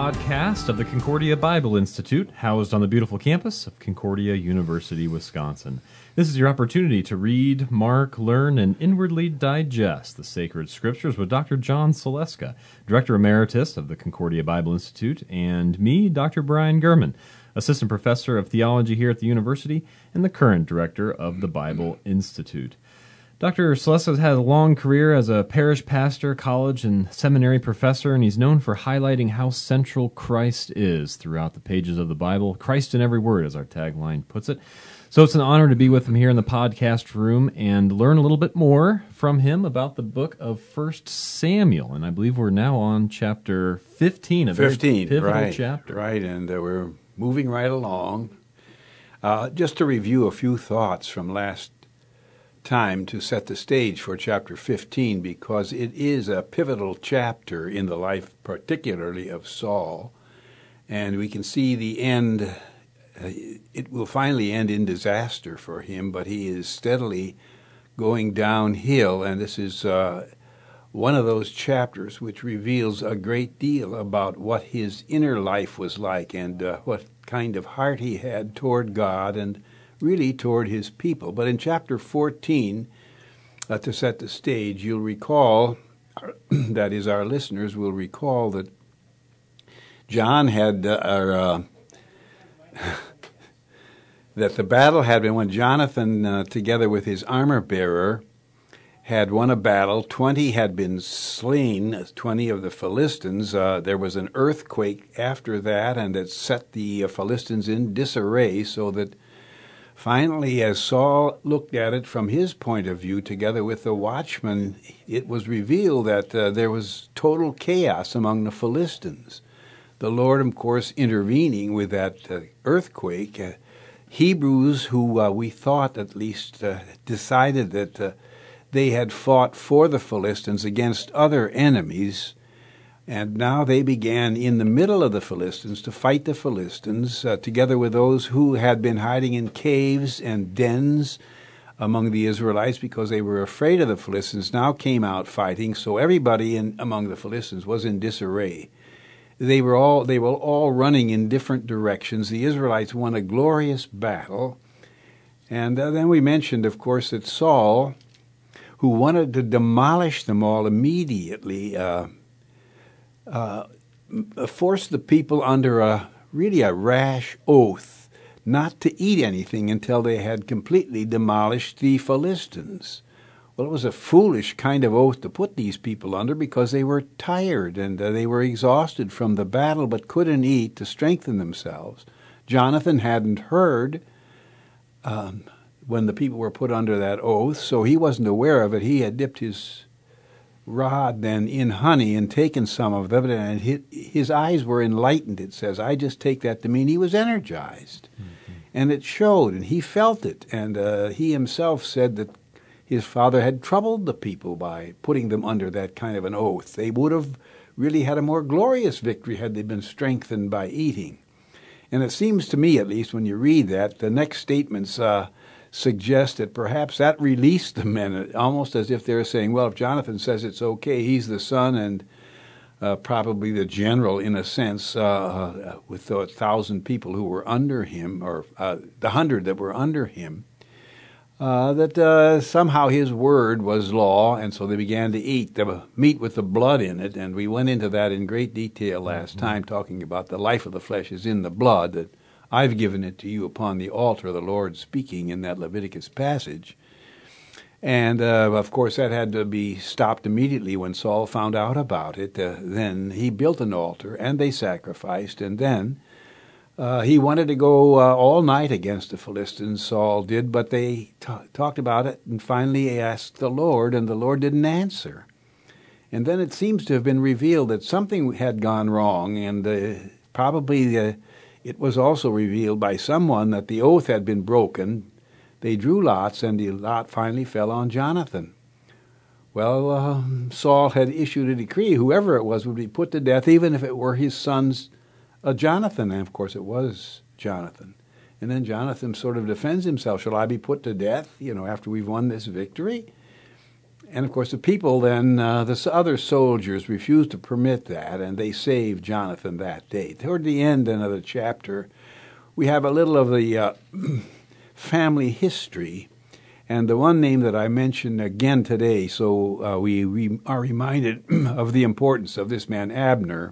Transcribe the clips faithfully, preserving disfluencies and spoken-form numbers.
podcast of the Concordia Bible Institute, housed on the beautiful campus of Concordia University, Wisconsin. This is your opportunity to read, mark, learn, and inwardly digest the sacred scriptures with Doctor John Saleska, Director Emeritus of the Concordia Bible Institute, and me, Doctor Brian Gurman, Assistant Professor of Theology here at the university and the current Director of the Bible Institute. Doctor Saleska has had a long career as a parish pastor, college, and seminary professor, and he's known for highlighting how central Christ is throughout the pages of the Bible. Christ in every word, as our tagline puts it. So it's an honor to be with him here in the podcast room and learn a little bit more from him about the book of First Samuel. And I believe we're now on chapter fifteen, a fifteen, very pivotal right, chapter. Right, and uh, we're moving right along. Uh, just to review a few thoughts from last time to set the stage for chapter fifteen, because it is a pivotal chapter in the life particularly of Saul, and we can see the end. Uh, it will finally end in disaster for him, but he is steadily going downhill, and this is uh, one of those chapters which reveals a great deal about what his inner life was like and uh, what kind of heart he had toward God and really toward his people. But in chapter fourteen, uh, to set the stage, you'll recall, that is, our listeners will recall that John had, uh, or, uh, that the battle had been when Jonathan, uh, together with his armor-bearer, had won a battle. Twenty had been slain, twenty of the Philistines. Uh, there was an earthquake after that, and it set the uh, Philistines in disarray, so that finally, as Saul looked at it from his point of view, together with the watchman, it was revealed that uh, there was total chaos among the Philistines. The Lord, of course, intervening with that uh, earthquake. Uh, Hebrews, who uh, we thought at least uh, decided that uh, they had fought for the Philistines against other enemies, and now they began in the middle of the Philistines to fight the Philistines, uh, together with those who had been hiding in caves and dens among the Israelites because they were afraid of the Philistines, now came out fighting. So everybody in among the Philistines was in disarray. They were all they were all running in different directions. The Israelites won a glorious battle. And uh, then we mentioned, of course, that Saul, who wanted to demolish them all immediately, uh, Uh, forced the people under a really a rash oath not to eat anything until they had completely demolished the Philistines. Well, it was a foolish kind of oath to put these people under because they were tired and uh, they were exhausted from the battle but couldn't eat to strengthen themselves. Jonathan hadn't heard um, when the people were put under that oath, so he wasn't aware of it. He had dipped his rod then in honey and taken some of them, and his, his eyes were enlightened, it says. I just take that to mean he was energized. Mm-hmm. And it showed, and he felt it, and uh, he himself said that his father had troubled the people by putting them under that kind of an oath. They would have really had a more glorious victory had they been strengthened by eating. And it seems to me, at least, when you read that, the next statements uh, suggest that perhaps that released the men, almost as if they're saying, well, if Jonathan says it's okay, he's the son and uh, probably the general in a sense, uh, uh, with the thousand people who were under him, or uh, the hundred that were under him, uh, that uh, somehow his word was law, and so they began to eat the meat with the blood in it, and we went into that in great detail last mm-hmm. time, talking about the life of the flesh is in the blood, that I've given it to you upon the altar, the Lord speaking in that Leviticus passage. And, uh, of course, that had to be stopped immediately when Saul found out about it. Uh, then he built an altar, and they sacrificed. And then uh, he wanted to go uh, all night against the Philistines, Saul did, but they t- talked about it and finally asked the Lord, and the Lord didn't answer. And then it seems to have been revealed that something had gone wrong, and uh, probably the It was also revealed by someone that the oath had been broken. They drew lots, and the lot finally fell on Jonathan. Well, uh, Saul had issued a decree. Whoever it was would be put to death, even if it were his son's uh, Jonathan. And, of course, it was Jonathan. And then Jonathan sort of defends himself. Shall I be put to death, you know, after we've won this victory? And, of course, the people then, uh, the s- other soldiers refused to permit that, and they saved Jonathan that day. Toward the end then of the chapter, we have a little of the uh, family history. And the one name that I mentioned again today, so uh, we, we are reminded of the importance of this man Abner,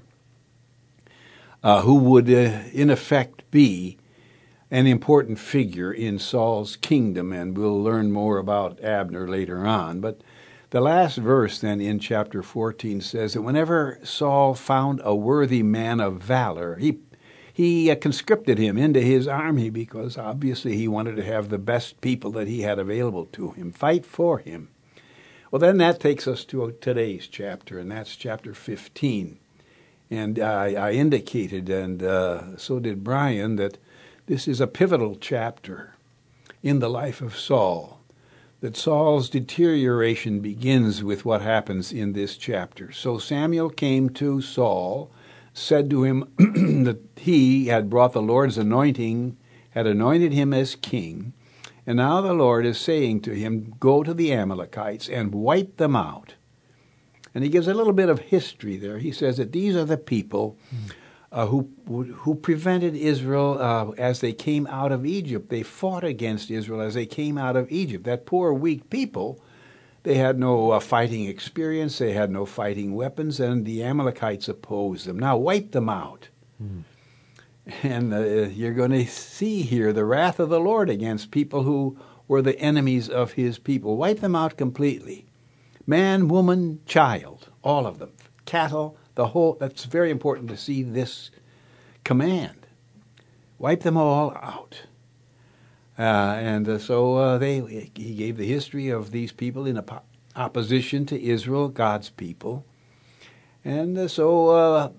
uh, who would uh, in effect be an important figure in Saul's kingdom, and we'll learn more about Abner later on. But the last verse then in chapter fourteen says that whenever Saul found a worthy man of valor, he he uh, conscripted him into his army because obviously he wanted to have the best people that he had available to him fight for him. Well, then that takes us to today's chapter, and that's chapter fifteen. And I, I indicated, and uh, so did Brian, that this is a pivotal chapter in the life of Saul. That Saul's deterioration begins with what happens in this chapter. So Samuel came to Saul, said to him that he had brought the Lord's anointing, had anointed him as king, and now the Lord is saying to him, go to the Amalekites and wipe them out. And he gives a little bit of history there. He says that these are the people mm. Uh, who who prevented Israel uh, as they came out of Egypt. They fought against Israel as they came out of Egypt. That poor, weak people, they had no uh, fighting experience, they had no fighting weapons, and the Amalekites opposed them. Now wipe them out. Hmm. And uh, you're going to see here the wrath of the Lord against people who were the enemies of his people. Wipe them out completely. Man, woman, child, all of them. Cattle, the whole. That's very important to see this command. Wipe them all out. Uh, and uh, so uh, they. He gave the history of these people in op- opposition to Israel, God's people. And uh, so uh,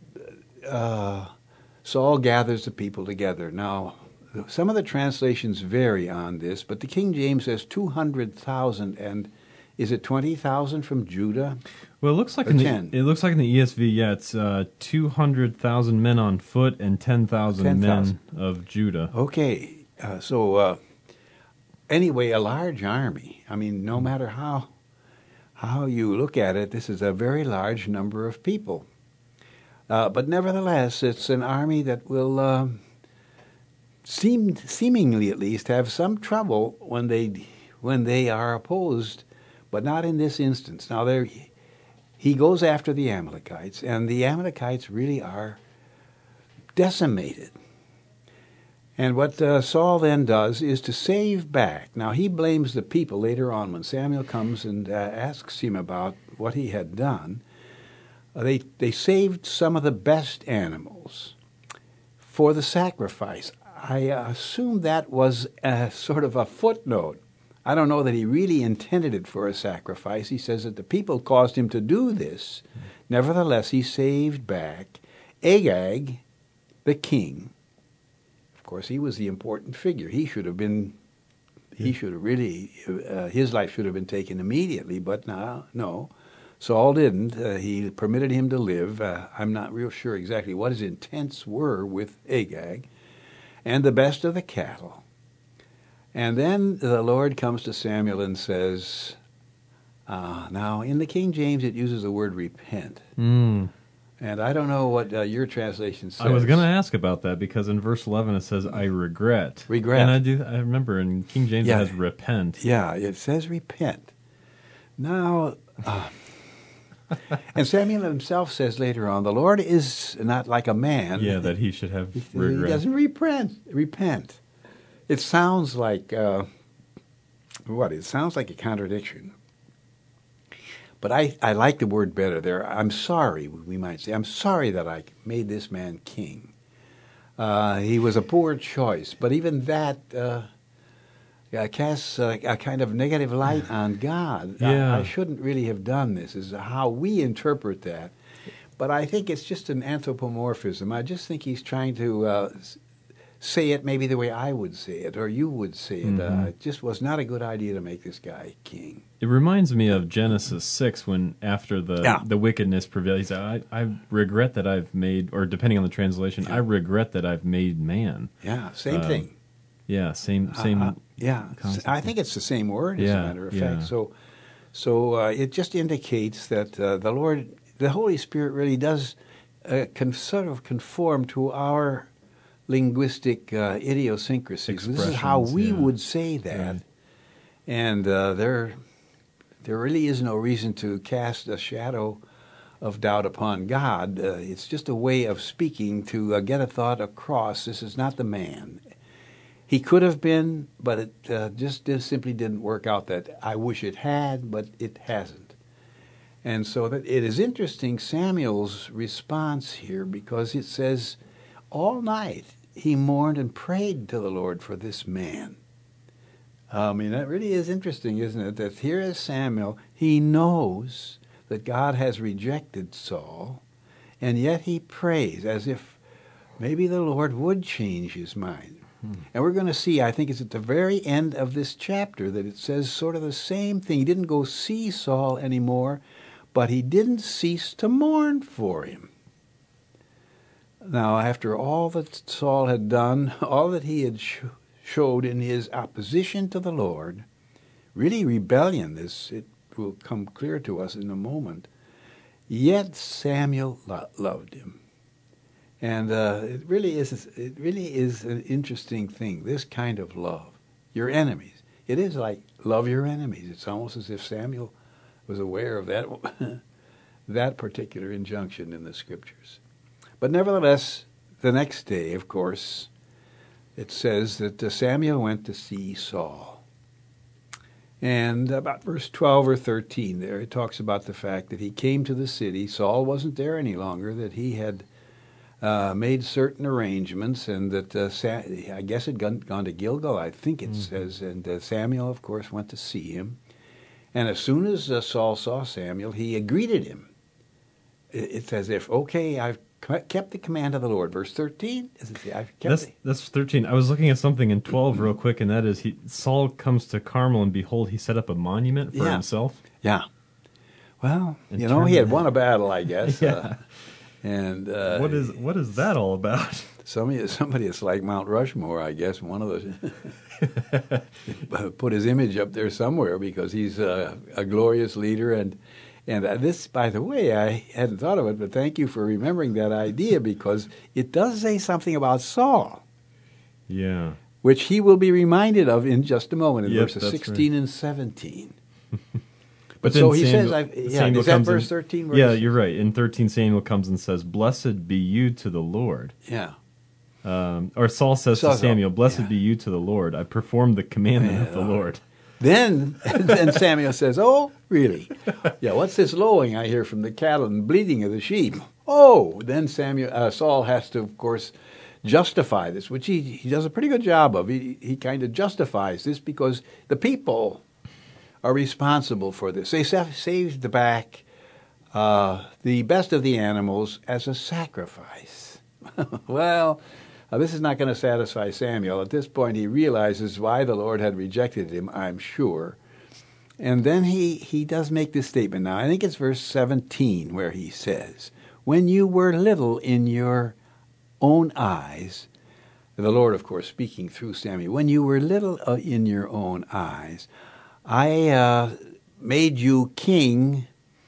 uh, Saul gathers the people together. Now, some of the translations vary on this, but the King James says two hundred thousand, and is it twenty thousand from Judah? Well, it looks like in the, it looks like in the E S V, yeah, it's uh, two hundred thousand men on foot and ten thousand men of Judah. Okay, uh, so uh, anyway, a large army. I mean, no matter how how you look at it, this is a very large number of people. Uh, but nevertheless, it's an army that will uh, seem, seemingly at least, have some trouble when they when they are opposed, but not in this instance. Now, there. He goes after the Amalekites, and the Amalekites really are decimated. And what uh, Saul then does is to save back. Now, he blames the people later on when Samuel comes and uh, asks him about what he had done. Uh, they, they saved some of the best animals for the sacrifice. I uh, assume that was a, sort of a footnote. I don't know that he really intended it for a sacrifice. He says that the people caused him to do this. Nevertheless, he saved back Agag, the king. Of course, he was the important figure. He should have been, he should have really, uh, his life should have been taken immediately, but no, no. Saul didn't. Uh, he permitted him to live. Uh, I'm not real sure exactly what his intents were with Agag. And the best of the cattle. And then the Lord comes to Samuel and says, uh, now in the King James it uses the word repent. Mm. And I don't know what uh, your translation says. I was going to ask about that because in verse eleven it says, I regret. Regret. And I do. I remember in King James yeah. it has repent. Yeah, it says repent. Now, uh, and Samuel himself says later on, the Lord is not like a man. Yeah, that he should have he, regret. He doesn't repent. Repent. It sounds like, uh, what? It sounds like a contradiction. But I, I like the word better there. I'm sorry, we might say. I'm sorry that I made this man king. Uh, he was a poor choice. But even that uh, casts a, a kind of negative light on God. Yeah. I, I shouldn't really have done this, is how we interpret that. But I think it's just an anthropomorphism. I just think he's trying to uh, say it maybe the way I would say it, or you would say it. Mm-hmm. Uh, it just was not a good idea to make this guy king. It reminds me of Genesis six when after the yeah. the wickedness prevailed, he said, I, I regret that I've made, or depending on the translation, yeah. I regret that I've made man. Yeah, same uh, thing. Yeah, same same. Uh, uh, yeah, concept. I think it's the same word, as yeah, a matter of yeah. fact. So, So uh, it just indicates that uh, the Lord, the Holy Spirit really does uh, con- sort of conform to our linguistic uh, idiosyncrasies. This is how we yeah. would say that. Right. And uh, there, there really is no reason to cast a shadow of doubt upon God. Uh, it's just a way of speaking to uh, get a thought across. This is not the man. He could have been, but it uh, just, just simply didn't work out that I wish it had, but it hasn't. And so that it is interesting, Samuel's response here, because it says, all night he mourned and prayed to the Lord for this man. I mean, that really is interesting, isn't it? That here is Samuel. He knows that God has rejected Saul, and yet he prays as if maybe the Lord would change his mind. Hmm. And we're going to see, I think it's at the very end of this chapter, that it says sort of the same thing. He didn't go see Saul anymore, but he didn't cease to mourn for him. Now, after all that Saul had done, all that he had sh- showed in his opposition to the Lord, really rebellion, this it will come clear to us in a moment, yet Samuel lo- loved him. And uh, it really is it really is an interesting thing, this kind of love. Your enemies. It is like love your enemies. It's almost as if Samuel was aware of that, that particular injunction in the Scriptures. But nevertheless, the next day, of course, it says that uh, Samuel went to see Saul. And about verse twelve or thirteen there, it talks about the fact that he came to the city. Saul wasn't there any longer, that he had uh, made certain arrangements, and that uh, Sa- I guess had gone, gone to Gilgal, I think it mm-hmm. says. And uh, Samuel, of course, went to see him. And as soon as uh, Saul saw Samuel, he greeted him. It's as if, okay, I've kept the command of the Lord. Verse thirteen. I've kept that's, the... that's thirteen. I was looking at something in twelve real quick, and that is he, Saul comes to Carmel, and behold, he set up a monument for yeah. himself. Yeah. Well, and you know, he had won a battle, I guess. yeah. Uh, and uh, what is what is that all about? Somebody, somebody it's like Mount Rushmore, I guess. One of those put his image up there somewhere because he's uh, a glorious leader. And and uh, this, by the way, I hadn't thought of it, but thank you for remembering that idea, because it does say something about Saul. Yeah. Which he will be reminded of in just a moment in yep, verses sixteen right. and seventeen. But, but so he Samuel, says, I've, yeah, is that verse thirteen? In, yeah, you're right. In thirteen, Samuel comes and says, "Blessed be you to the Lord." Yeah. Um, or Saul says Saul, to Samuel, "Blessed yeah. be you to the Lord. I performed the commandment yeah. of the Lord." Then, then Samuel says, "Oh, really? Yeah. What's this lowing I hear from the cattle and bleating of the sheep?" Oh, then Samuel, uh, Saul has to, of course, justify this, which he he does a pretty good job of. He he kind of justifies this because the people are responsible for this. They saved back uh, the best of the animals as a sacrifice. Well, uh, this is not going to satisfy Samuel. At this point, he realizes why the Lord had rejected him, I'm sure. And then he, he does make this statement. Now, I think it's verse seventeen where he says, "When you were little in your own eyes," the Lord, of course, speaking through Samuel, "when you were little uh, in your own eyes, I uh, made you king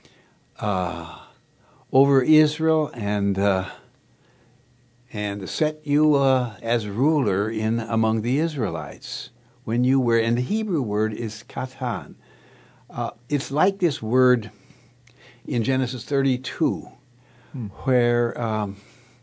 uh, over Israel and uh, and set you uh, as ruler in among the Israelites. When you were," and the Hebrew word is katan. Uh, it's like this word in Genesis thirty-two, hmm. where um,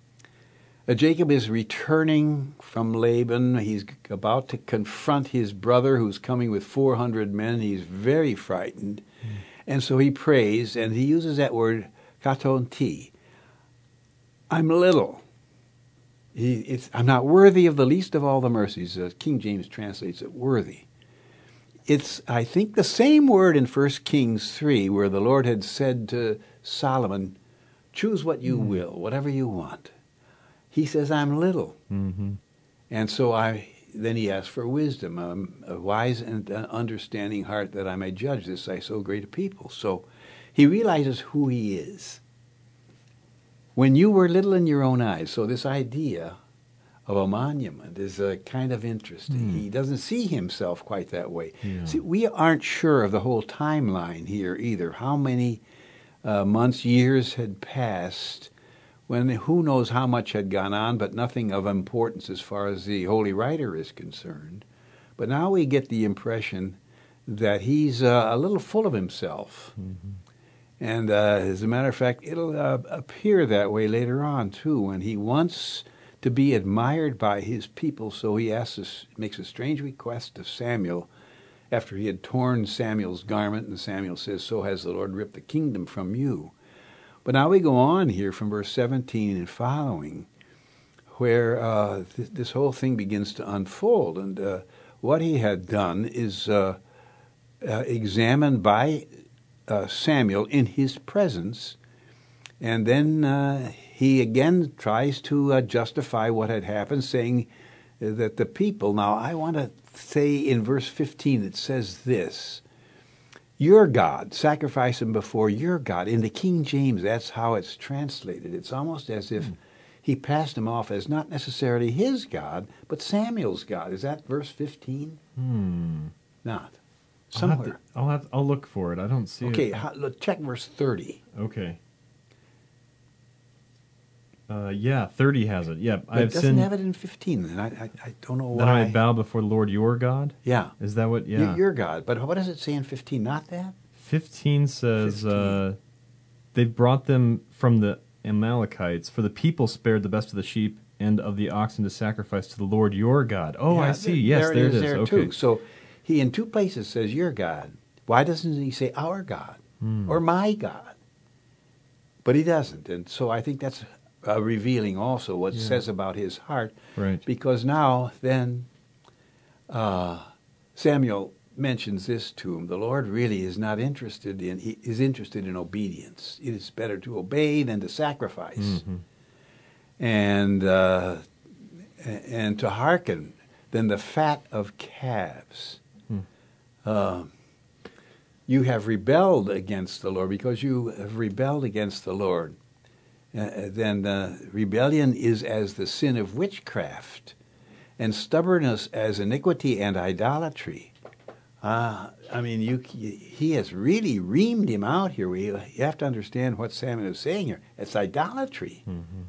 Jacob is returning from Laban. He's about to confront his brother who's coming with four hundred men. He's very frightened. Mm. And so he prays, and he uses that word, katonti. I'm little. He, it's, I'm not worthy of the least of all the mercies. Uh, King James translates it worthy. It's, I think, the same word in First Kings three, where the Lord had said to Solomon, "Choose what you mm. will, whatever you want." He says, "I'm little." Mm-hmm. And so I. Then he asks for wisdom, um, a wise and understanding heart, that I may judge this, I so great a people. So he realizes who he is. When you were little in your own eyes. So this idea of a monument is uh, kind of interesting. Hmm. He doesn't see himself quite that way. Yeah. See, we aren't sure of the whole timeline here either. How many uh, months, years had passed when who knows how much had gone on, but nothing of importance as far as the Holy Writer is concerned. But now we get the impression that he's uh, a little full of himself. Mm-hmm. And uh, as a matter of fact, it'll uh, appear that way later on, too, when he wants to be admired by his people. So he asks us, makes a strange request of Samuel after he had torn Samuel's garment, and Samuel says, "So has the Lord ripped the kingdom from you." But now we go on here from verse seventeen and following, where uh, th- this whole thing begins to unfold. And uh, what he had done is uh, uh, examined by uh, Samuel in his presence, and then uh, he again tries to uh, justify what had happened, saying that the people, now I want to say in verse fifteen, it says this, "Your God, sacrifice him before your God." In the King James, that's how it's translated. It's almost as if he passed him off as not necessarily his God, but Samuel's God. Is that verse fifteen? Hmm. Not. I'll have Somewhere. to- I'll have. I'll look for it. I don't see Okay, it. how, look, check verse thirty. Okay. Uh, yeah, thirty has it. Yep, But I it have doesn't sinned. have it in fifteen, and I, I, I don't know That I why. bow before the Lord your God. Yeah. Is that what? Y- Yeah. Your God. But what does it say in fifteen? Not that? Fifteen says fifteen. Uh, they brought them from the Amalekites, for the people spared the best of the sheep and of the oxen to sacrifice to the Lord your God. Oh, Yeah, I see. th- Yes, there, there it is. it is. There Okay. too. So he in two places says your God. Why doesn't he say our God Hmm. or my God? But he doesn't, and so I think that's uh, revealing also what it Yeah. says about his heart. Right. Because now then uh, Samuel mentions this to him. The Lord really is not interested in, he is interested in obedience. It is better to obey than to sacrifice. Mhm. And uh, a- and to hearken than the fat of calves. Hmm. Uh, you have rebelled against the Lord. Because you have rebelled against the Lord, uh, then uh, rebellion is as the sin of witchcraft, and stubbornness as iniquity and idolatry. Uh, I mean, you, he has really reamed him out here. We, you have to understand what Samuel is saying here. It's idolatry. Mhm.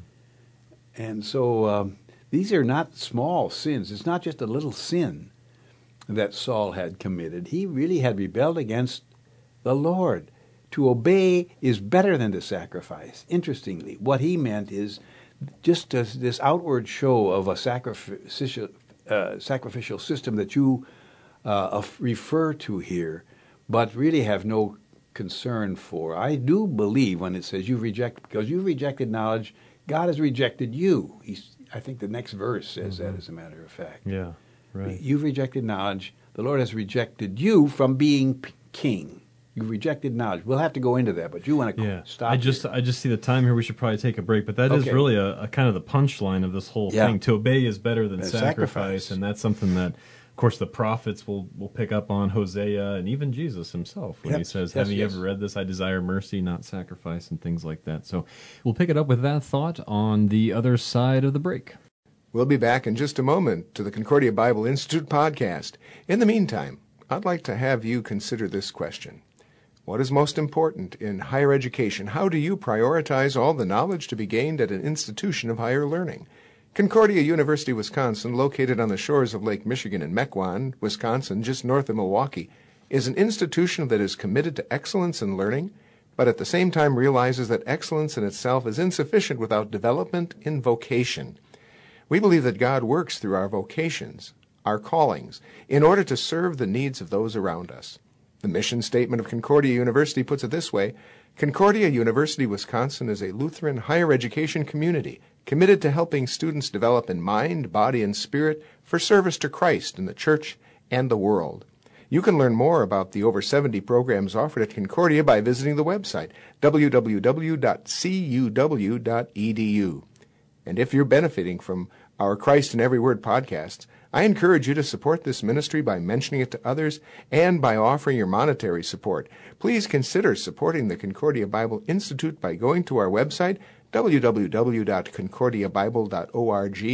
And so um, these are not small sins. It's not just a little sin that Saul had committed. He really had rebelled against the Lord. To obey is better than to sacrifice. Interestingly, what he meant is just as this outward show of a sacrificial, uh, sacrificial system that you uh, of- refer to here, but really have no concern for. I do believe when it says you've rejected, because you've rejected knowledge, God has rejected you. He's, I think the next verse says that, as a matter of fact. Yeah. Right. You've rejected knowledge. The Lord has rejected you from being p- king. You've rejected knowledge. We'll have to go into that, but you want to Yeah. stop I just here. I just see the time here. We should probably take a break, but that is Okay. really a, a kind of the punchline of this whole Yeah. thing. To obey is better than Than sacrifice, sacrifice. and that's something that, of course, the prophets will will pick up on. Hosea and even Jesus himself when he Yep. says, Yes, "Have you yes. ever read this? I desire mercy, not sacrifice," and things like that. So we'll pick it up with that thought on the other side of the break. We'll be back in just a moment to the Concordia Bible Institute podcast. In the meantime, I'd like to have you consider this question. What is most important in higher education? How do you prioritize all the knowledge to be gained at an institution of higher learning? Concordia University, Wisconsin, located on the shores of Lake Michigan in Mequon, Wisconsin, just north of Milwaukee, is an institution that is committed to excellence in learning, but at the same time realizes that excellence in itself is insufficient without development in vocation. We believe that God works through our vocations, our callings, in order to serve the needs of those around us. The mission statement of Concordia University puts it this way: Concordia University, Wisconsin is a Lutheran higher education community committed to helping students develop in mind, body, and spirit for service to Christ in the church and the world. You can learn more about the over seventy programs offered at Concordia by visiting the website w w w dot c u w dot e d u. And if you're benefiting from our Christ in Every Word podcasts, I encourage you to support this ministry by mentioning it to others and by offering your monetary support. Please consider supporting the Concordia Bible Institute by going to our website, w w w dot concordia bible dot org,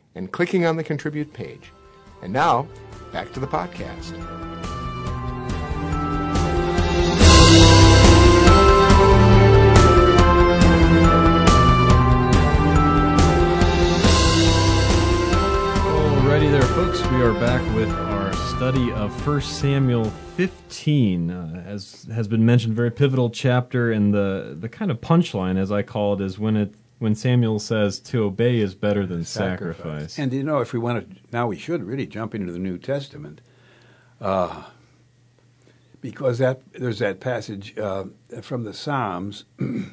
and clicking on the Contribute page. And now, back to the podcast. Alrighty there, folks. We are back with our study of First Samuel fifteen. Uh, as has been mentioned, very pivotal chapter, and the, the kind of punchline, as I call it, is when it when Samuel says to obey is better than sacrifice. sacrifice. And you know, if we want to, now we should really jump into the New Testament, uh, because that there's that passage uh, from the Psalms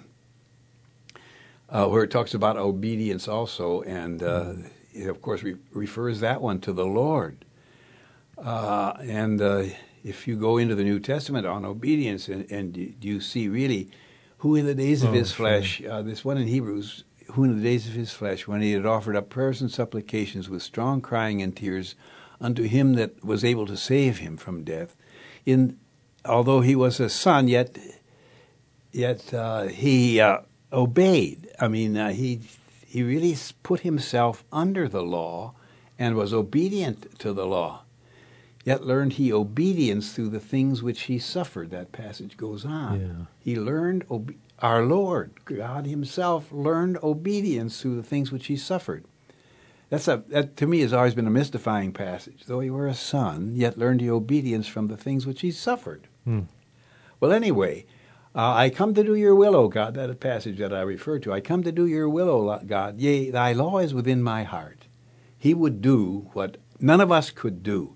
uh, where it talks about obedience also, and uh, mm. it of course re- refers that one to the Lord. Uh, and uh, if you go into the New Testament on obedience, and, and you see really who in the days of oh, his sure. flesh, uh, this one in Hebrews, who in the days of his flesh, when he had offered up prayers and supplications with strong crying and tears unto him that was able to save him from death, in although he was a son, yet yet uh, he uh, obeyed. I mean, uh, he he really put himself under the law and was obedient to the law. Yet learned he obedience through the things which he suffered. That passage goes on. Yeah. He learned, obe- our Lord, God himself, learned obedience through the things which he suffered. That's a, that to me has always been a mystifying passage. Though he were a son, yet learned he obedience from the things which he suffered. Hmm. Well, anyway, uh, I come to do your will, O God, that passage that I referred to. I come to do your will, O God. Yea, thy law is within my heart. He would do what none of us could do.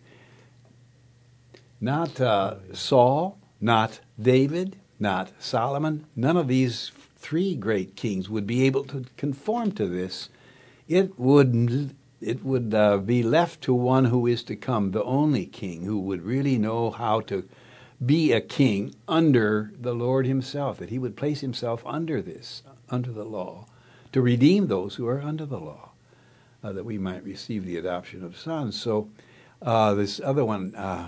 Not uh, Saul, not David, not Solomon. None of these three great kings would be able to conform to this. It would it would uh, be left to one who is to come, the only king who would really know how to be a king under the Lord himself, that he would place himself under this, under the law, to redeem those who are under the law, uh, that we might receive the adoption of sons. So uh, this other one... Uh,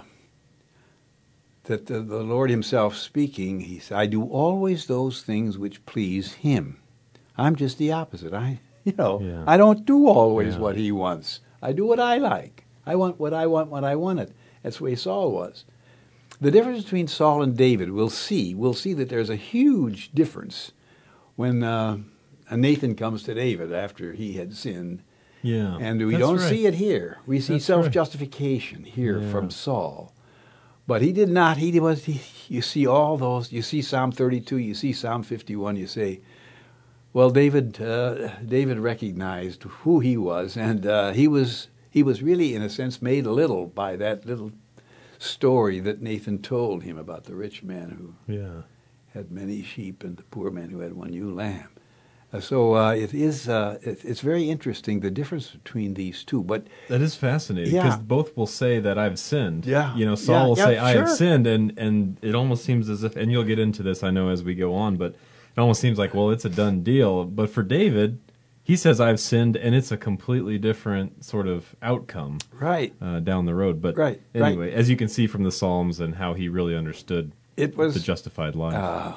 that the, the Lord himself speaking, he said, I do always those things which please him. I'm just the opposite. I, you know, yeah. I don't do always yeah. what he wants. I do what I like. I want what I want when I want it. That's the way Saul was. The difference between Saul and David, we'll see. We'll see that there's a huge difference when uh, Nathan comes to David after he had sinned. Yeah, and we don't right. see it here. We see that's self-justification right. here yeah. from Saul. But he did not. He was. He, you see all those. You see Psalm thirty-two. You see Psalm fifty-one. You say, "Well, David. Uh, David recognized who he was, and uh, he was. He was really, in a sense, made little by that little story that Nathan told him about the rich man who yeah. had many sheep and the poor man who had one ewe lamb. Uh, so uh, it is. Uh, it, it's very interesting the difference between these two. But that is fascinating because yeah. both will say that I've sinned. Yeah, you know, Saul yeah, will yeah, say I sure. have sinned, and and it almost seems as if, and you'll get into this, I know, as we go on, but it almost seems like, well, it's a done deal. But for David, he says I've sinned, and it's a completely different sort of outcome, right, uh, down the road. But right, anyway, right. as you can see from the Psalms and how he really understood it was the justified life. Uh,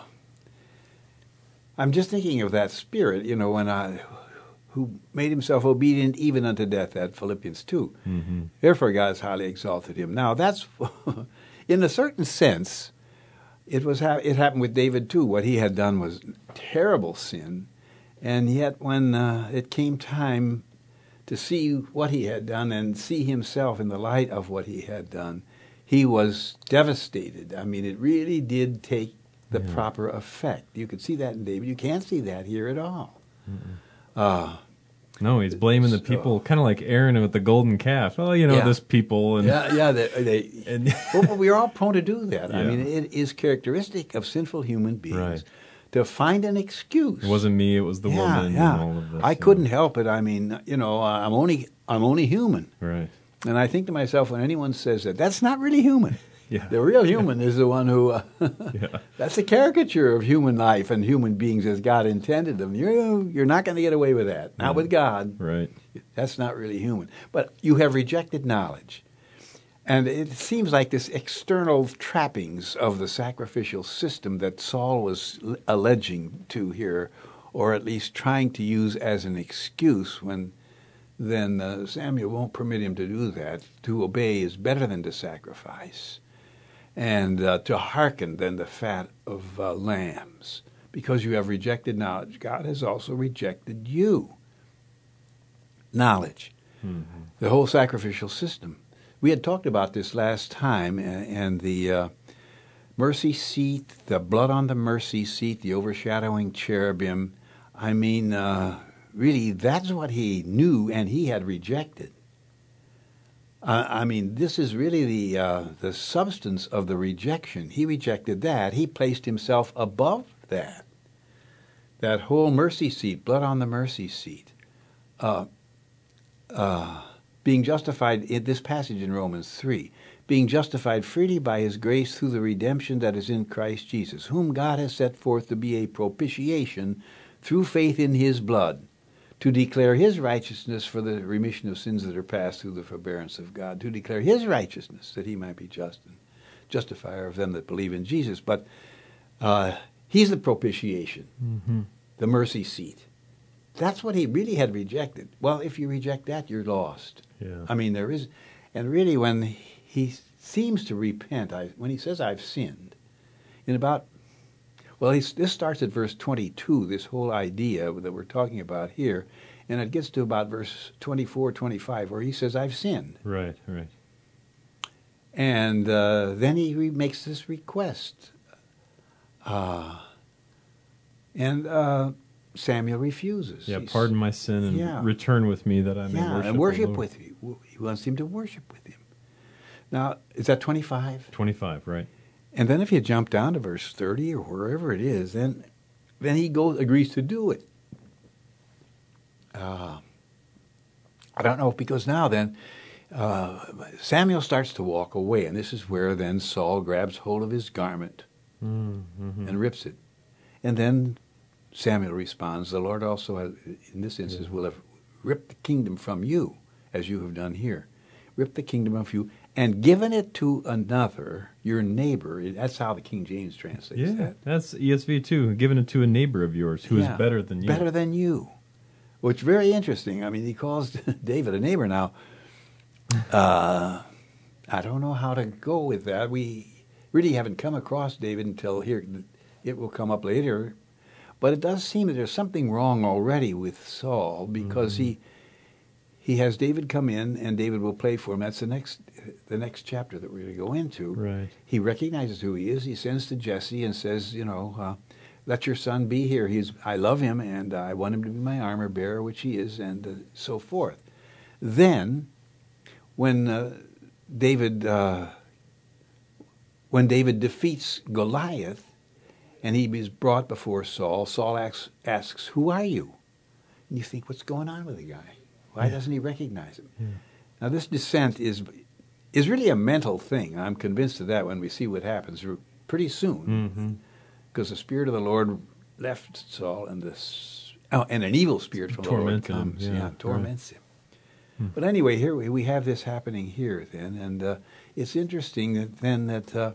I'm just thinking of that spirit, you know, when I, who made himself obedient even unto death, that Philippians two. Mm-hmm. Therefore God has highly exalted him. Now that's, in a certain sense, it was ha- it happened with David too. What he had done was terrible sin, and yet when uh, it came time to see what he had done and see himself in the light of what he had done, he was devastated. I mean, it really did take the yeah. proper effect. You could see that in David. You can't see that here at all. Uh, no, he's blaming the people, so, kind of like Aaron with the golden calf. Oh, you know, yeah. this people. And yeah, yeah. They, they, and well, we're all prone to do that. Yeah. I mean, it is characteristic of sinful human beings right. to find an excuse. It wasn't me, it was the yeah, woman yeah. and all of this. I yeah. couldn't help it. I mean, you know, I'm only I'm only human. Right. And I think to myself, when anyone says that, that's not really human. Yeah. The real human yeah. is the one who, uh, yeah. that's a caricature of human life and human beings as God intended them. You're, you're not going to get away with that. Not yeah. with God. Right. That's not really human. But you have rejected knowledge. And it seems like this external trappings of the sacrificial system that Saul was alleging to here, or at least trying to use as an excuse when then uh, Samuel won't permit him to do that. To obey is better than to sacrifice, and uh, to hearken than the fat of uh, lambs. Because you have rejected knowledge, God has also rejected you. Knowledge. Mm-hmm. The whole sacrificial system. We had talked about this last time, and, and the uh, mercy seat, the blood on the mercy seat, the overshadowing cherubim. I mean, uh, really, that's what he knew and he had rejected. Uh, I mean, this is really the uh, the substance of the rejection. He rejected that. He placed himself above that. That whole mercy seat, blood on the mercy seat. Uh, uh, being justified in this passage in Romans three, being justified freely by his grace through the redemption that is in Christ Jesus, whom God has set forth to be a propitiation through faith in his blood, to declare his righteousness for the remission of sins that are past through the forbearance of God, to declare his righteousness that he might be just and justifier of them that believe in Jesus. But uh, he's the propitiation, mm-hmm. the mercy seat. That's what he really had rejected. Well, if you reject that, you're lost. Yeah. I mean, there is, and really when he seems to repent, I, when he says, I've sinned, in about, well, he's, this starts at verse twenty-two, this whole idea that we're talking about here, and it gets to about verse twenty-four, twenty-five, where he says, I've sinned. Right, right. And uh, then he re- makes this request. Uh, and uh, Samuel refuses. Yeah, He's, pardon my sin and yeah. return with me that I may yeah, worship and worship the Lord. with you. He wants him to worship with him. Now, is that twenty-five? twenty-five, right. And then if you jump down to verse thirty or wherever it is, then then he goes agrees to do it. Uh, I don't know, because now then uh, Samuel starts to walk away, and this is where then Saul grabs hold of his garment mm-hmm. and rips it. And then Samuel responds, the Lord also, has, in this instance, yeah. will have ripped the kingdom from you, as you have done here. Ripped the kingdom of you, and given it to another, your neighbor. That's how the King James translates yeah, that. That's E S V too. Given it to a neighbor of yours who yeah, is better than you. Better than you. Which is very interesting. I mean, he calls David a neighbor now. Uh, I don't know how to go with that. We really haven't come across David until here. It will come up later. But it does seem that there's something wrong already with Saul, because mm-hmm. he he has David come in, and David will play for him. That's the next the next chapter that we're going to go into. Right. He recognizes who he is. He sends to Jesse and says, you know, uh, let your son be here. He's I love him, and I want him to be my armor bearer, which he is, and uh, so forth. Then, when uh, David uh, when David defeats Goliath, and he is brought before Saul, Saul asks, asks, who are you? And you think, what's going on with the guy? Why yeah. doesn't he recognize him? Yeah. Now, this descent is is really a mental thing. I'm convinced of that when we see what happens pretty soon. Because mm-hmm. the Spirit of the Lord left Saul, and this oh, and an evil spirit from the Lord comes. Him. Yeah, yeah torments right. him. Hmm. But anyway, here we, we have this happening here then. And uh, it's interesting that then that... Uh,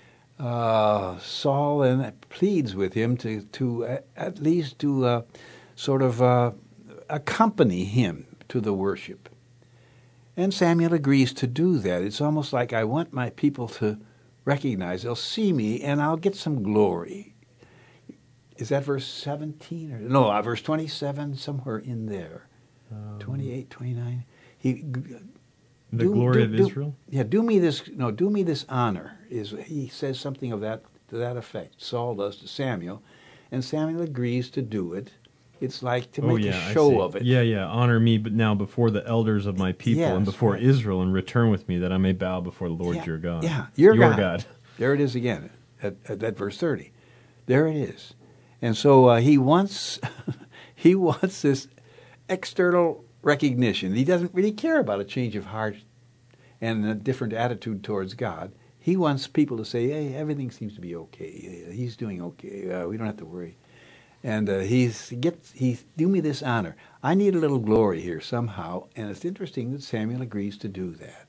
Uh, Saul then pleads with him to, to uh, at least to uh, sort of uh, accompany him to the worship. And Samuel agrees to do that. It's almost like, I want my people to recognize, they'll see me, and I'll get some glory. Is that verse seventeen? Or, no, uh, verse twenty-seven, somewhere in there. Um, twenty-eight, twenty-nine. He... The do, glory do, of do, Israel? Yeah, do me this, no, do me this honor. Is he says something of that to that effect. Saul does to Samuel, and Samuel agrees to do it. It's like to oh, make yeah, a show of it. Yeah, yeah, honor me but now before the elders of my people yes, and before right. Israel, and return with me that I may bow before the Lord yeah, your God. Yeah, your, your God. God. There it is again, at, at, at verse thirty. There it is. And so uh, he wants he wants this external recognition. He doesn't really care about a change of heart and a different attitude towards God. He wants people to say, hey, everything seems to be okay. He's doing okay. Uh, we don't have to worry. And uh, he's gets he's do me this honor. I need a little glory here somehow. And it's interesting that Samuel agrees to do that.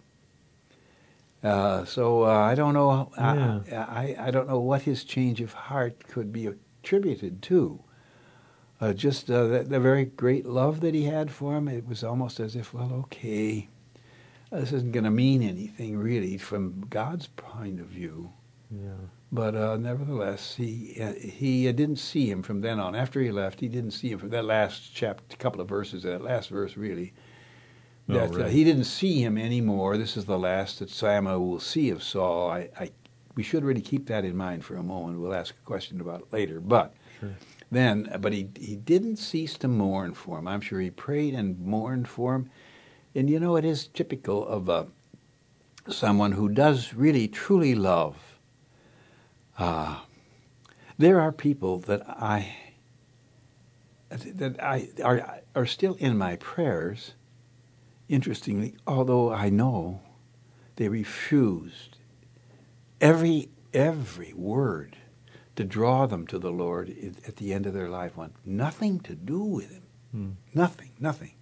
Uh, so uh, I don't know. Yeah. I, I I don't know what his change of heart could be attributed to. uh, just uh, the, the very great love that he had for him. It was almost as if, well, okay, this isn't going to mean anything really from God's point of view. Yeah. But uh, nevertheless, he uh, he uh, didn't see him from then on. After he left, he didn't see him from that last chapter, couple of verses, that last verse really. Oh, That really? uh, he didn't see him anymore. This is the last that Samuel will see of Saul. I, I, we should really keep that in mind for a moment. We'll ask a question about it later. But Sure. then, but he he didn't cease to mourn for him. I'm sure he prayed and mourned for him. And you know, it is typical of uh, someone who does really truly love. Uh, there are people that I that I are are still in my prayers. Interestingly, although I know they refused every every word to draw them to the Lord at the end of their life, want nothing to do with Him, Hmm. nothing, nothing.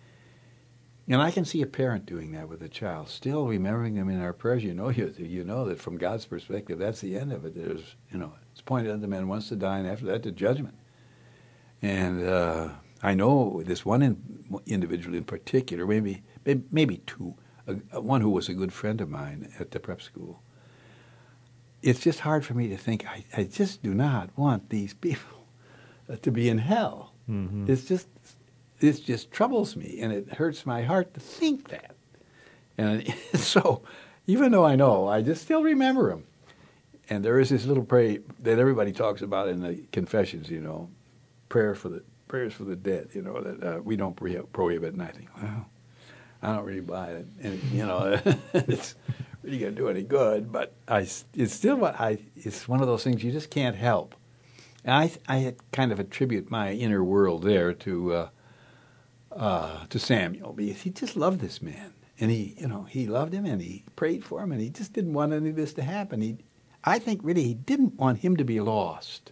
And I can see a parent doing that with a child, still remembering them in our prayers. You know, you, you know that from God's perspective, that's the end of it. There's, you know, it's pointed unto men once to die, and after that to judgment. And uh, I know this one in, individual in particular, maybe maybe, maybe two, uh, one who was a good friend of mine at the prep school. It's just hard for me to think. I, I just do not want these people to be in hell. Mm-hmm. It's just. This just troubles me, and it hurts my heart to think that. And so, even though I know, I just still remember him. And there is this little prayer that everybody talks about in the confessions, you know, prayer for the prayers for the dead, you know, that uh, we don't prohibit. And I think, well, I don't really buy it, and you know, it's really going to do any good. But I, it's still what I. It's one of those things you just can't help. And I, I kind of attribute my inner world there to. Uh, Uh, to Samuel, because he just loved this man, and he, you know, he loved him, and he prayed for him, and he just didn't want any of this to happen. He, I think, really, he didn't want him to be lost.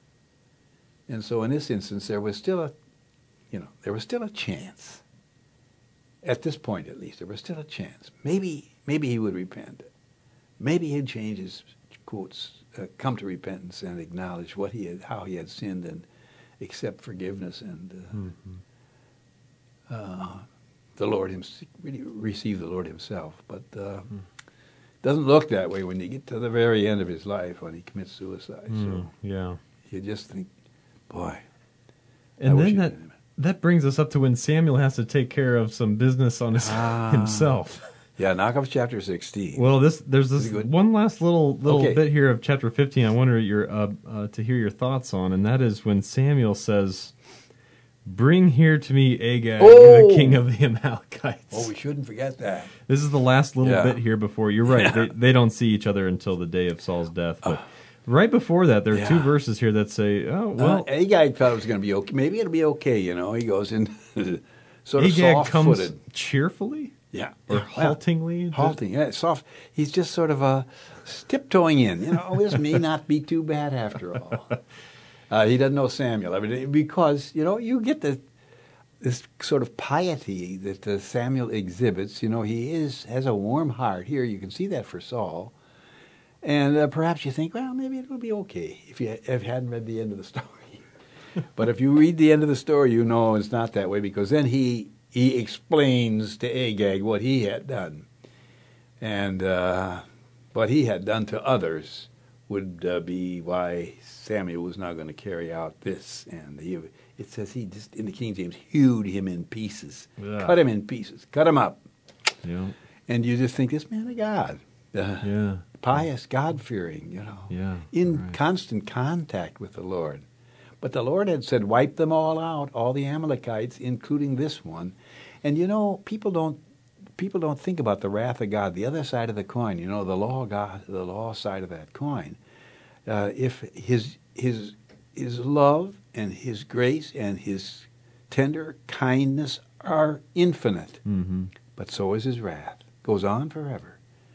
And so, in this instance, there was still a, you know, there was still a chance. At this point, at least, there was still a chance. Maybe, maybe he would repent. Maybe he'd change his quotes, uh, come to repentance, and acknowledge what he had, how he had sinned, and accept forgiveness, and. Uh, Mm-hmm. Uh, the Lord himself, really receive the Lord himself. But uh, mm. doesn't look that way when you get to the very end of his life when he commits suicide. Mm, so yeah. You just think, boy. And I then that, that brings us up to when Samuel has to take care of some business on his, ah. himself. Yeah, knock off chapter sixteen. Well, this there's this one last little little okay. bit here of chapter fifteen I wonder your, uh, uh, to hear your thoughts on, and that is when Samuel says, "Bring here to me Agag, oh. the king of the Amalekites." Oh, we shouldn't forget that. This is the last little yeah. bit here before. You're right. Yeah. They, they don't see each other until the day of Saul's death. But uh, right before that, there are yeah. two verses here that say, "Oh, well." Uh, Agag thought it was going to be okay. Maybe it'll be okay, you know. He goes in sort of Agag soft-footed. comes cheerfully? Yeah. Or yeah. haltingly? Halting, yeah, soft. He's just sort of uh, tiptoeing in. You know, this may not be too bad after all. Uh, he doesn't know Samuel. I mean, because, you know, you get the this sort of piety that uh, Samuel exhibits. You know, he is has a warm heart. Here, you can see that for Saul. And uh, perhaps you think, well, maybe it'll be okay if you, if you hadn't read the end of the story. But if you read the end of the story, you know it's not that way, because then he he explains to Agag what he had done. And uh, what he had done to others would uh, be why Samuel was not going to carry out this. And he, it says he just, in the King James, hewed him in pieces. Yeah. Cut him in pieces. Cut him up. Yeah. And you just think, this man of God. Uh, yeah. Pious, God-fearing, you know. Yeah. In right. constant contact with the Lord. But the Lord had said, wipe them all out, all the Amalekites, including this one. And, you know, people don't people don't think about the wrath of God, the other side of the coin, you know, the law of God, the law side of that coin. Uh, if his his his love and his grace and his tender kindness are infinite, mm-hmm. but so is his wrath. Goes on forever.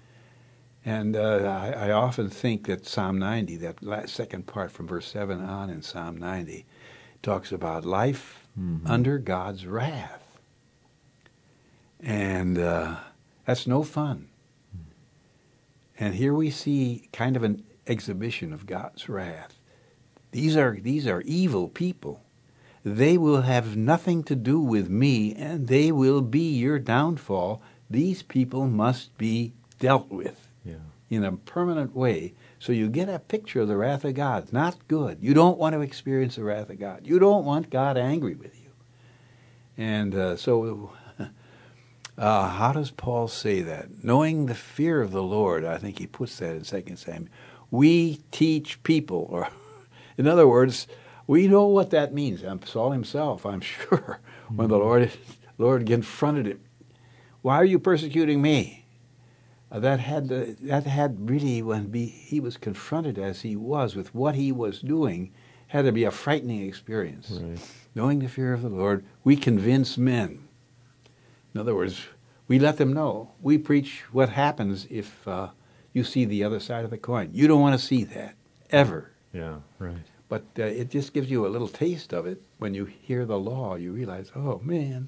And uh, I, I often think that Psalm ninety, that last, second part from verse seven on in Psalm ninety, talks about life mm-hmm. under God's wrath. And uh, that's no fun. And here we see kind of an exhibition of God's wrath. These are these are evil people. They will have nothing to do with me, and they will be your downfall. These people must be dealt with Yeah. in a permanent way. So you get a picture of the wrath of God. It's not good. You don't want to experience the wrath of God. You don't want God angry with you. And uh, so uh, how does Paul say that? Knowing the fear of the Lord, I think he puts that in Second Samuel. We teach people, or in other words, we know what that means. Saul himself, I'm sure, when the Lord, Lord confronted him, why are you persecuting me? Uh, that had to, that had really, when be, he was confronted as he was with what he was doing, had to be a frightening experience. Right. Knowing the fear of the Lord, we convince men. In other words, we let them know. We preach what happens if uh, you see the other side of the coin. You don't want to see that, ever. Yeah, right. But uh, it just gives you a little taste of it. When you hear the law, you realize, oh, man,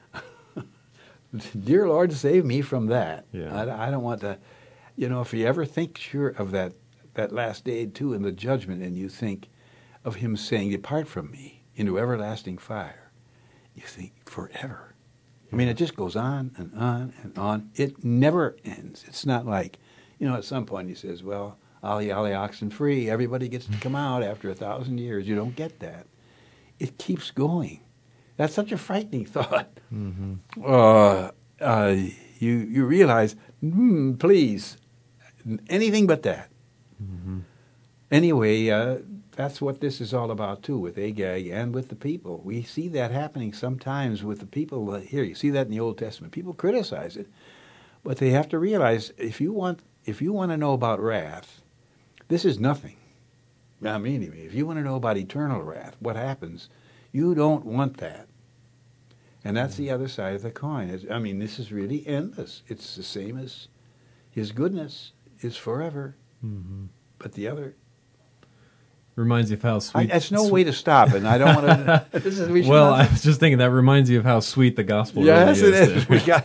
dear Lord, save me from that. Yeah. I, I don't want to, you know, if you ever think sure of that, that last day, too, in the judgment, and you think of him saying, depart from me into everlasting fire, you think, forever. I mean, it just goes on and on and on. It never ends. It's not like, you know, at some point he says, well, ollie, ollie, oxen free. Everybody gets to come out after a thousand years. You don't get that. It keeps going. That's such a frightening thought. Mm-hmm. Uh, uh, you you realize, mm, please, anything but that. Mm-hmm. Anyway, uh, that's what this is all about, too, with Agag and with the people. We see that happening sometimes with the people here. You see that in the Old Testament. People criticize it, but they have to realize if you want if you want to know about wrath, this is nothing. I mean, if you want to know about eternal wrath, what happens, you don't want that. And that's the other side of the coin. It's, I mean, this is really endless. It's the same as his goodness is forever, Mm-hmm. but the other... Reminds you of how I, sweet... that's no way to stop it, and I don't want to... This is, we should well, not- I was just thinking that reminds you of how sweet the gospel Yes, really it is. is. We got,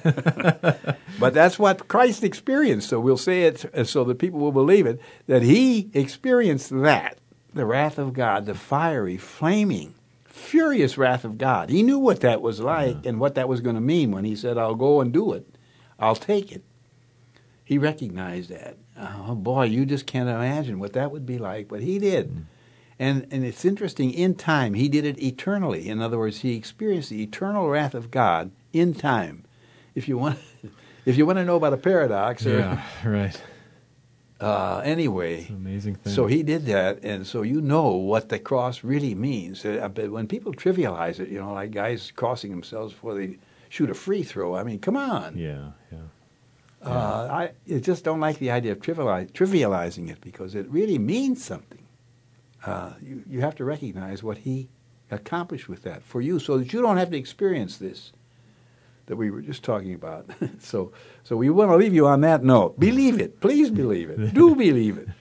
but that's what Christ experienced. So we'll say it so that people will believe it, that he experienced that, the wrath of God, the fiery, flaming, furious wrath of God. He knew what that was like Yeah. and what that was going to mean when he said, I'll go and do it. I'll take it. He recognized that. Oh, boy, you just can't imagine what that would be like, but he did. Mm. And and it's interesting, in time, he did it eternally. In other words, he experienced the eternal wrath of God in time. If you want, if you want to know about a paradox, or, Yeah, right. uh, anyway, It's an amazing thing. so he did that, and so you know what the cross really means. Uh, But when people trivialize it, you know, like guys crossing themselves before they shoot a free throw, I mean, come on. Yeah, yeah. Uh, I, I just don't like the idea of trivialize, trivializing it because it really means something. Uh, you, you have to recognize what he accomplished with that for you so that you don't have to experience this that we were just talking about. so so we want to leave you on that note. Believe it. Please believe it. Do believe it.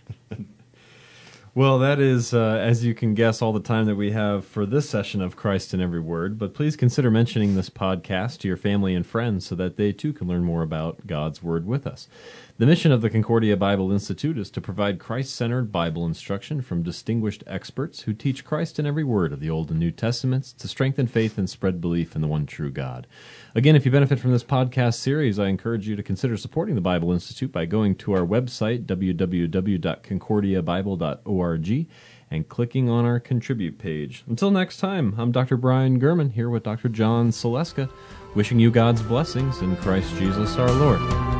Well, that is, uh, as you can guess, all the time that we have for this session of Christ in Every Word. But please consider mentioning this podcast to your family and friends so that they too can learn more about God's Word with us. The mission of the Concordia Bible Institute is to provide Christ-centered Bible instruction from distinguished experts who teach Christ in every word of the Old and New Testaments to strengthen faith and spread belief in the one true God. Again, if you benefit from this podcast series, I encourage you to consider supporting the Bible Institute by going to our website, w w w dot concordia bible dot org, and clicking on our Contribute page. Until next time, I'm Doctor Brian Gurman here with Doctor John Seleska, wishing you God's blessings in Christ Jesus our Lord.